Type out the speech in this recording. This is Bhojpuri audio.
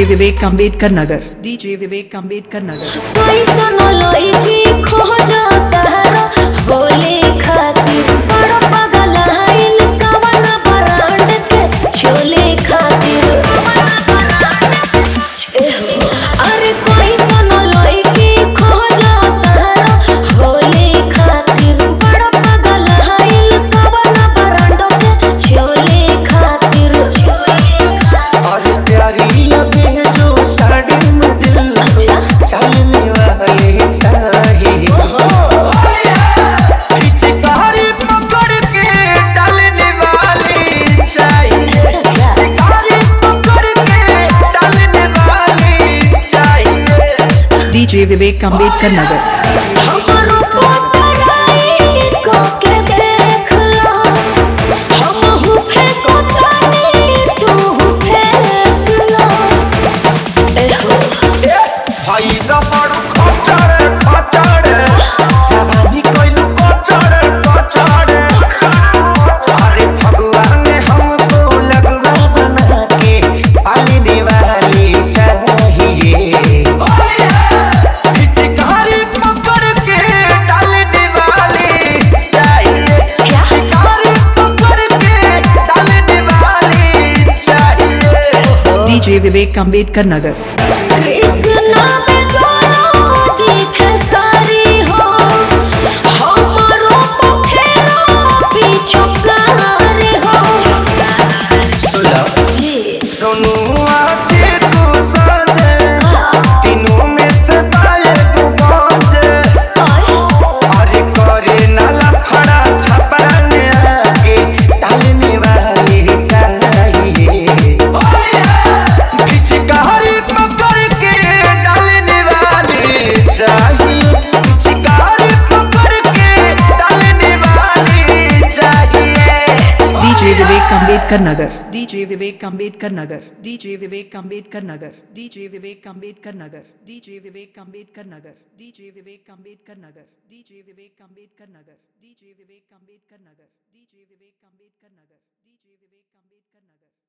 विवेक अम्बेडकर नगर, डीजे विवेक अम्बेडकर नगर। बोले खातिर बड़ा पागल आइल कवना ब्रांड के छोले खातिर अरे पैसा न लइकी खो जाता बोले खातिर बड़ा पागल आइल कवना ब्रांड के छोले खातिर और प्यारी लगे जो साड़ी में दिल चलने वाले चाहिए चिकारी पकड़ के डालने वाली चाहिए चिकारी पकड़ के डालने वाली चाहिए। डीजे विवेक अम्बेडकर नगर। हमारो पोतराई को के देख लो हमहु फेंको तानी तू फेंक लो भाई दा बड़ खचड़ खचड़ जवानी कोइलू खचड़ खचड़ अरे भगवान ने हमको लगवा बना के पालने वाली चाहिए चिकारी पकड़ के डालने वाली चाहिए चिकारी पकड़ के डालने वाली चाहिए। डीजे विवेक अम्बेडकर नगर। कृष्णा में दोनों दिखे सारी हो हमारो पोखेरो पीछो कारी हो जी सोनू आजे तू साजे तीनों में से पाए तू बाजे अरे करे नाला खड़ा छपराने आके डालने वाली चाहिए पिचकारी पकड़ के डालने वाली चाहिए पिचकारी पकड़ के डालने वाली चाहिए। डीजे विवेक अम्बेडकर नगर, डीजे विवेक अम्बेडकर नगर, डीजे विवेक अम्बेडकर नगर, डीजे विवेक अम्बेडकर नगर, डीजे विवेक अम्बेडकर नगर, डीजे विवेक अम्बेडकर नगर, डीजे विवेक अम्बेडकर नगर, डीजे विवेक अम्बेडकर नगर, डीजे विवेक अम्बेडकर नगर, डीजे विवेक अम्बेडकर नगर।